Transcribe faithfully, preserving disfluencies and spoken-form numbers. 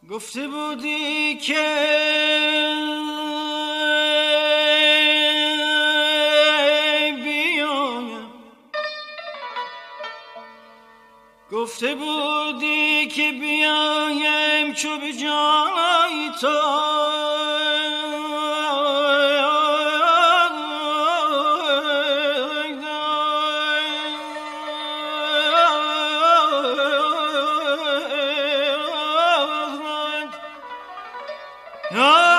گفته بودی که بیایم، گفته بودی که بیایم چو به جای تو Oh